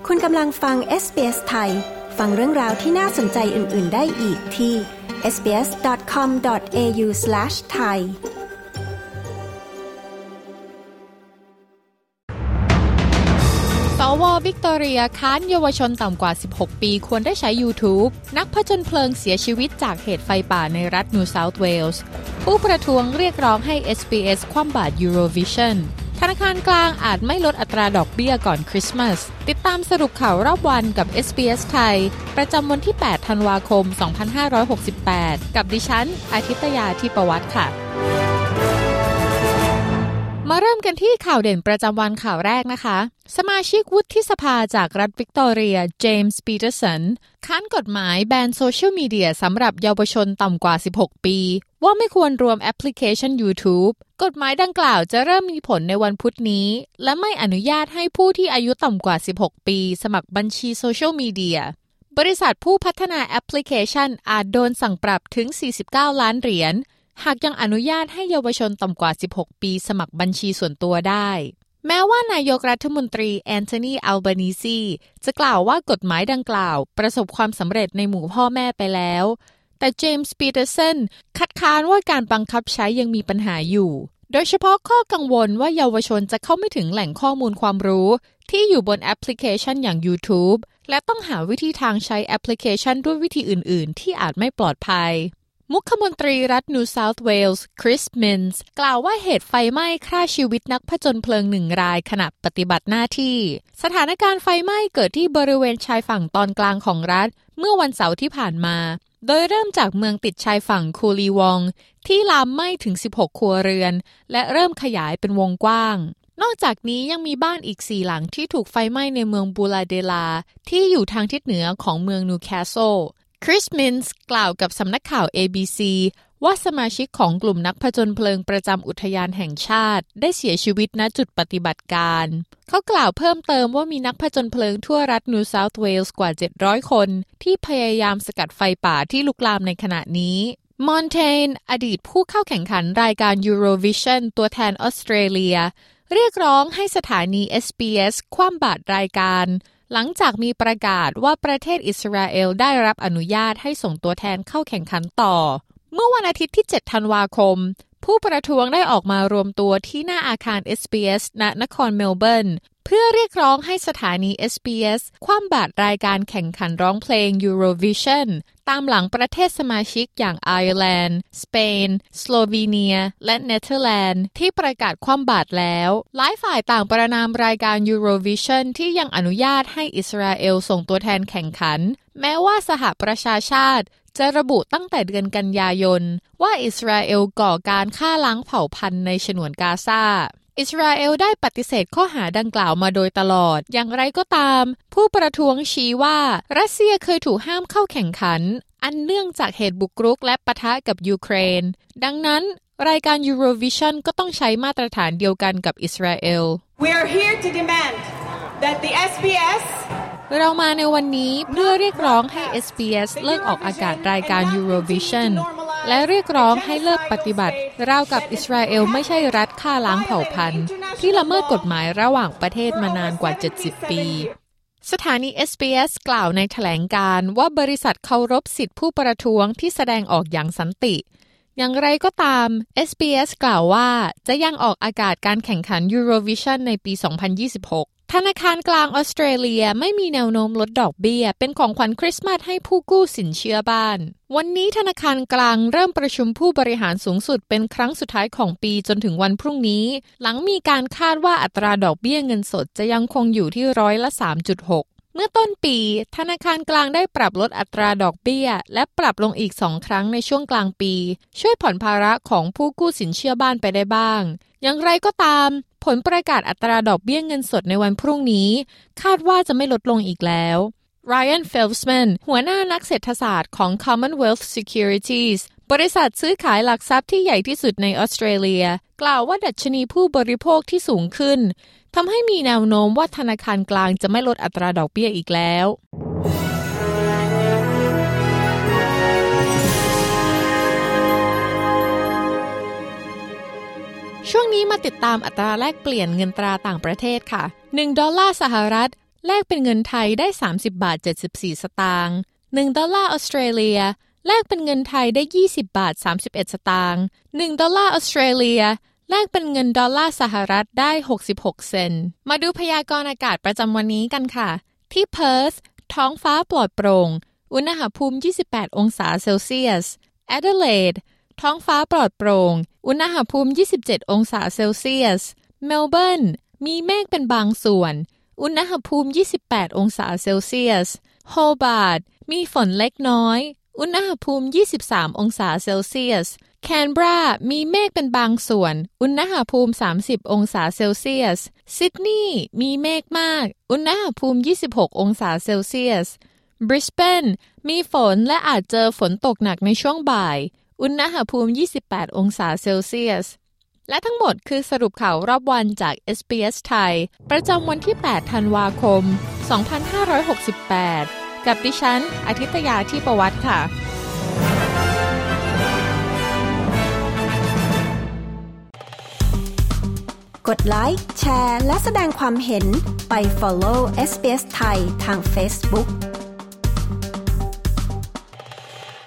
คุณกำลังฟัง SBS ไทยฟังเรื่องราวที่น่าสนใจอื่นๆได้อีกที่ sbs.com.au/thai สว.วิกตอเรียค้านเยาวชนต่ำกว่า16ปีควรได้ใช้ YouTube นักผจญเพลิงเสียชีวิตจากเหตุไฟป่าในรัฐ New South Wales ผู้ประท้วงเรียกร้องให้ SBS คว่ำบาตร Eurovision ธนาคารกลางอาจไม่ลดอัตราดอกเบี้ยก่อนคริสต์มาสติดตามสรุปข่าวรอบวันกับ SBS ไทยประจำวันที่8ธันวาคม2568กับดิฉันอาทิตยาธิปวัฒน์ค่ะมาเริ่มกันที่ข่าวเด่นประจำวันข่าวแรกนะคะสมาชิกวุฒิสภาจากรัฐวิกตอเรียเจมส์ปีเตอร์สันค้านกฎหมายแบนโซเชียลมีเดียสำหรับเยาวชนต่ำกว่า16ปีว่าไม่ควรรวมแอปพลิเคชัน YouTube กฎหมายดังกล่าวจะเริ่มมีผลในวันพุธนี้และไม่อนุญาตให้ผู้ที่อายุต่ำกว่า16ปีสมัครบัญชีโซเชียลมีเดียบริษัทผู้พัฒนาแอปพลิเคชันอาจโดนสั่งปรับถึง49ล้านเหรียญหากยังอนุญาตให้เยาวชนต่ำกว่า16ปีสมัครบัญชีส่วนตัวได้แม้ว่านายกรัฐมนตรีแอนโทนี อัลบานีซีจะกล่าวว่ากฎหมายดังกล่าวประสบความสำเร็จในหมู่พ่อแม่ไปแล้วแต่เจมส์ปีเตอร์สันคัดค้านว่าการบังคับใช้ยังมีปัญหาอยู่โดยเฉพาะข้อกังวลว่าเยาวชนจะเข้าไม่ถึงแหล่งข้อมูลความรู้ที่อยู่บนแอปพลิเคชันอย่าง YouTube และต้องหาวิธีทางใช้แอปพลิเคชันด้วยวิธีอื่นๆที่อาจไม่ปลอดภัยมุขมนตรีรัฐ New South Wales คริส มินส์กล่าวว่าเหตุไฟไหม้ฆ่าชีวิตนักผจญเพลิง1รายขณะปฏิบัติหน้าที่สถานการณ์ไฟไหม้เกิดที่บริเวณชายฝั่งตอนกลางของรัฐเมื่อวันเสาร์ที่ผ่านมาโดยเริ่มจากเมืองติดชายฝั่งคูลีวองที่ลามไหม้ถึง16ครัวเรือนและเริ่มขยายเป็นวงกว้างนอกจากนี้ยังมีบ้านอีก4หลังที่ถูกไฟไหม้ในเมืองบูลาเดลาที่อยู่ทางทิศเหนือของเมืองนิวแคสเซิลคริส มินส์กล่าวกับสำนักข่าว ABC ว่าสมาชิกของกลุ่มนักผจญเพลิงประจำอุทยานแห่งชาติได้เสียชีวิตณจุดปฏิบัติการเขากล่าวเพิ่มเติมว่ามีนักผจญเพลิงทั่วรัฐ New South Wales กว่า700คนที่พยายามสกัดไฟป่าที่ลุกลามในขณะนี้มอนเทนอดีตผู้เข้าแข่งขันรายการ Eurovision ตัวแทนออสเตรเลียเรียกร้องให้สถานี SBS คว่ำบาตรรายการหลังจากมีประกาศว่าประเทศอิสราเอลได้รับอนุญาตให้ส่งตัวแทนเข้าแข่งขันต่อเมื่อวันอาทิตย์ที่7ธันวาคมผู้ประท้วงได้ออกมารวมตัวที่หน้าอาคาร SBS ณนครเมลเบิร์นเพื่อเรียกร้องให้สถานี SBS คว่ำบาตรรายการแข่งขันร้องเพลง Eurovision ตามหลังประเทศสมาชิกอย่างไอร์แลนด์สเปนสโลวีเนียและเนเธอร์แลนด์ที่ประกาศคว่ำบาตรแล้วหลายฝ่ายต่างประณามรายการ Eurovision ที่ยังอนุญาตให้อิสราเอลส่งตัวแทนแข่งขันแม้ว่าสหประชาชาติจะระบุตั้งแต่เดือนกันยายนว่าอิสราเอลก่อการฆ่าล้างเผ่าพันธุ์ในฉนวนกาซาอิสราเอลได้ปฏิเสธข้อหาดังกล่าวมาโดยตลอดอย่างไรก็ตามผู้ประท้วงชี้ว่ารัสเซียเคยถูกห้ามเข้าแข่งขันอันเนื่องจากเหตุบุกรุกและปะทะกับยูเครนดังนั้นรายการ Eurovision ก็ต้องใช้มาตรฐานเดียวกันกับอิสราเอล We are here to demand that the SBS เรามาในวันนี้เพื่อเรียกร้องให้ SBS เลิกออกอากาศรายการ Eurovision และเรียกร้องให้เลิกปฏิบัติราวกับอิสราเอลไม่ใช่รัฐฆ่าล้างเผ่าพันธุ์ที่ละเมิดกฎหมายระหว่างประเทศมานานกว่า70ปีสถานี SBS กล่าวในแถลงการณ์ว่าบริษัทเคารพสิทธิผู้ประท้วงที่แสดงออกอย่างสันติอย่างไรก็ตาม SBS กล่าวว่าจะยังออกอากาศการแข่งขัน Eurovision ในปี 2026ธนาคารกลางออสเตรเลียไม่มีแนวโน้มลดดอกเบี้ยเป็นของขวัญคริสต์มาสให้ผู้กู้สินเชื่อบ้านวันนี้ธนาคารกลางเริ่มประชุมผู้บริหารสูงสุดเป็นครั้งสุดท้ายของปีจนถึงวันพรุ่งนี้หลังมีการคาดว่าอัตราดอกเบี้ยเงินสดจะยังคงอยู่ที่3.6%เมื่อต้นปีธนาคารกลางได้ปรับลดอัตราดอกเบี้ยและปรับลงอีก2ครั้งในช่วงกลางปีช่วยผ่อนภาระของผู้กู้สินเชื่อบ้านไปได้บ้างอย่างไรก็ตามผลประกาศอัตราดอกเบี้ยเงินสดในวันพรุ่งนี้คาดว่าจะไม่ลดลงอีกแล้วไรอัน เฟลส์แมนหัวหน้านักเศรษฐศาสตร์ของ Commonwealth Securities บริษัทซื้อขายหลักทรัพย์ที่ใหญ่ที่สุดในออสเตรเลียกล่าวว่าดัชนีผู้บริโภคที่สูงขึ้นทำให้มีแนวโน้มว่าธนาคารกลางจะไม่ลดอัตราดอกเบี้ยอีกแล้ว ช่วงนี้มาติดตามอัตราแลกเปลี่ยนเงินตราต่างประเทศค่ะ1ดอลลาร์สหรัฐแลกเป็นเงินไทยได้30 บาท 74 สตางค์1ดอลลาร์ออสเตรเลียแลกเป็นเงินไทยได้20 บาท 31 สตางค์1ดอลลาร์ออสเตรเลียแลกเป็นเงินดอลลาร์สหรัฐได้66 เซนต์มาดูพยากรณ์อากาศประจำวันนี้กันค่ะที่เพิร์ธท้องฟ้าปลอดโปร่งอุณหภูมิ28 องศาเซลเซียสแอดิเลดท้องฟ้าปลอดโปร่งอุณหภูมิ27 องศาเซลเซียสเมลเบิร์นมีเมฆเป็นบางส่วนอุณหภูมิ28 องศาเซลเซียสโฮบาร์ตมีฝนเล็กน้อยอุณหภูมิ23 องศาเซลเซียสแคนเบรามีเมฆเป็นบางส่วนอุณหภูมิ30 องศาเซลเซียสซิดนีย์มีเมฆมากอุณหภูมิ26 องศาเซลเซียสบริสเบนมีฝนและอาจเจอฝนตกหนักในช่วงบ่ายอุณหภูมิ28 องศาเซลเซียสและทั้งหมดคือสรุปข่าวรอบวันจาก SBS ไทยประจำวันที่ 8 ธันวาคม 2568 กับดิฉันอาทิตยาที่ประวัติค่ะกดไลค์แชร์และแสดงความเห็นไป follow SBS ไทยทาง Facebook